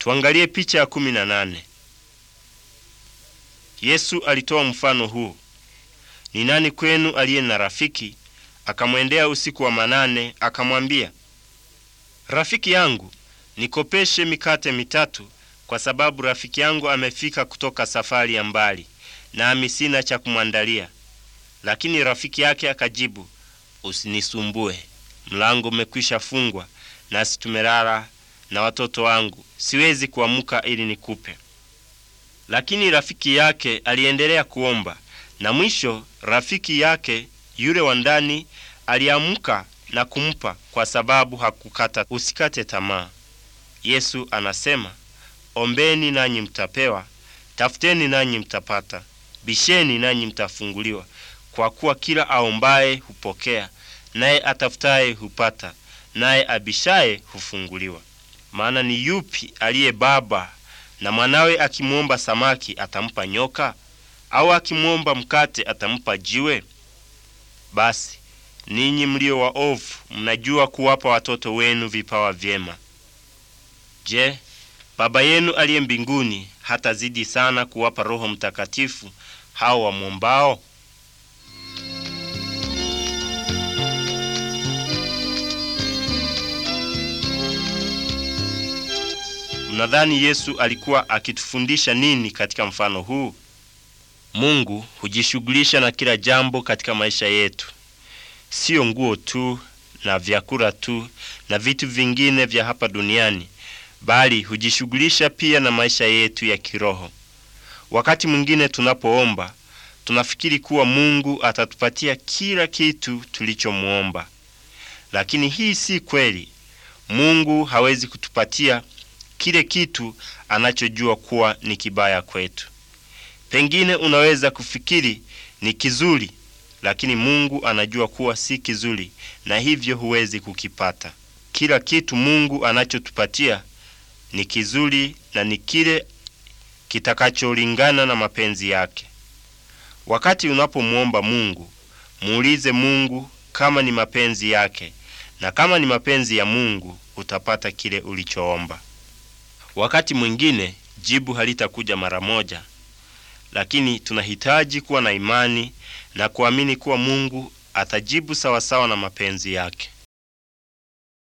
Tuangalie picha ya 18. Yesu alitoa mfano huu: ni nani kwenu aliye na rafiki, akamwendea usiku wa manane, akamwambia, rafiki yangu, nikopeshe mikate 3, kwa sababu rafiki yangu amefika kutoka safari ya mbali, nami sina cha kumwandalia. Lakini rafiki yake akajibu, usinisumbue, mlango umekwisha fungwa, nasi tumelala na watoto wangu, siwezi kuamka ili nikupe. Lakini rafiki yake aliendelea kuomba, na mwisho rafiki yake yule wa ndani aliamka na kumpa, kwa sababu hakukata. Usikate tamaa. Yesu anasema, ombeni nanyi mtapewa, tafuteni nanyi mtapata, bisheni nanyi mtafunguliwa. Kwa kuwa kila aombaye hupokea, naye atafutaye hupata, naye abishaye hufunguliwa. Maana ni yupi aliye baba na mwanawe akimwomba samaki atampa nyoka? Au akimwomba mkate atampa jiwe? Basi ninyi mlio waovu mnajua kuwapa watoto wenu vipawa vyema. Je, Baba yenu aliye mbinguni hatazidi sana kuwapa Roho Mtakatifu hao wamwombao? Mnadhani Yesu alikuwa akitufundisha nini katika mfano huu? Mungu hujishughulisha na kila jambo katika maisha yetu. Sio nguo tu na vyakula tu na vitu vingine vya hapa duniani, bali hujishughulisha pia na maisha yetu ya kiroho. Wakati mwingine tunapoomba, tunafikiri kuwa Mungu atatupatia kila kitu tulichomuomba. Lakini hii si kweli. Mungu hawezi kutupatia kile kitu anachojua kuwa ni kibaya kwetu. Pengine unaweza kufikiri ni kizuri, lakini Mungu anajua kuwa si kizuri, na hivyo huwezi kukipata. Kila kitu Mungu anachotupatia ni kizuri na ni kile kitakacholingana na mapenzi yake. Wakati unapomuomba Mungu, muulize Mungu kama ni mapenzi yake, na kama ni mapenzi ya Mungu utapata kile ulichoomba. Wakati mwingine jibu halitakuja mara moja, lakini tunahitaji kuwa na imani na kuamini kuwa Mungu atajibu sawasawa na mapenzi yake.